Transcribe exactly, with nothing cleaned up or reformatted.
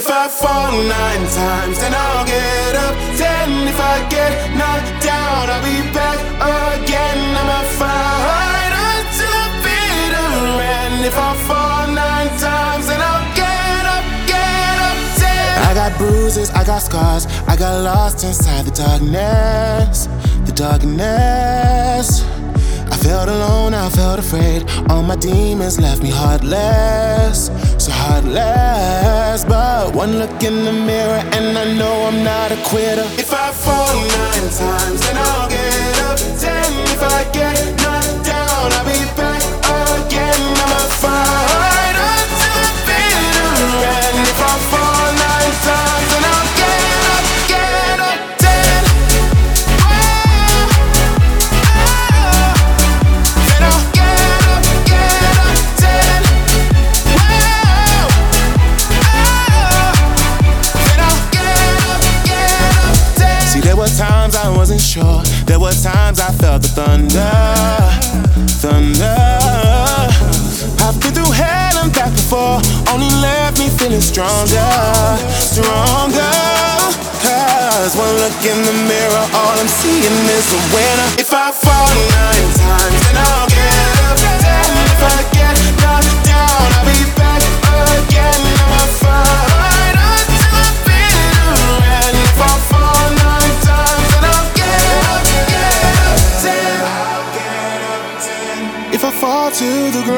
If I fall nine times, then I'll get up ten. If I get knocked down, I'll be back again. I'm a fighter till I'm bitter. And if I fall nine times, then I'll get up, get up ten. I got bruises, I got scars, I got lost inside the darkness, the darkness. I felt alone, I felt afraid. All my demons left me heartless, so heartless. But one look in the mirror and I know I'm not a quitter. If I fall nine times, then I'll get up ten. If I get knocked down, I'll be back again. I'm a fighter till I'm bitter. And if I fall nine times, then I'll get up, get up ten. There were times I wasn't sure. There were times I felt the thunder, thunder. I've been through hell and back before. Only left me feeling stronger, stronger. Cause one look in the mirror, all I'm seeing is a winner. If I fall nine times, then I'll get up ten. If I get knocked down, I'll be back again. I'm a fighter till I'm bitter. And if I fall nine times, then I'll get up, get up ten. If I fall to the ground,